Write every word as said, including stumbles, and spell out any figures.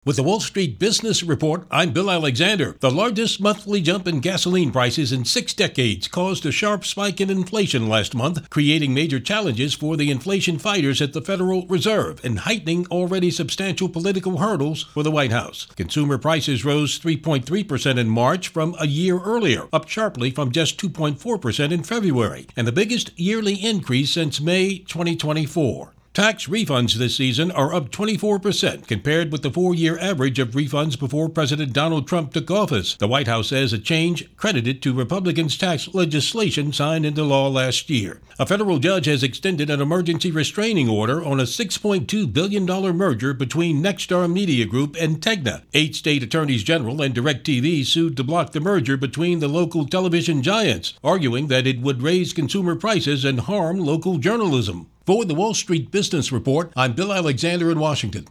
With the Wall Street Business Report, I'm Bill Alexander. The largest monthly jump in gasoline prices in six decades caused a sharp spike in inflation last month, creating major challenges for the inflation fighters at the Federal Reserve and heightening already substantial political hurdles for the White House. Consumer prices rose three point three percent in March from a year earlier, up sharply from just two point four percent in February, and the biggest yearly increase since May twenty twenty-four. Tax refunds this season are up twenty-four percent compared with the four-year average of refunds before President Donald Trump took office. The White House says a change credited to Republicans' tax legislation signed into law last year. A federal judge has extended an emergency restraining order on a six point two billion dollars merger between Nexstar Media Group and Tegna. Eight state attorneys general and DirecTV sued to block the merger between the local television giants, arguing that it would raise consumer prices and harm local journalism. For the Wall Street Business Report, I'm Bill Alexander in Washington.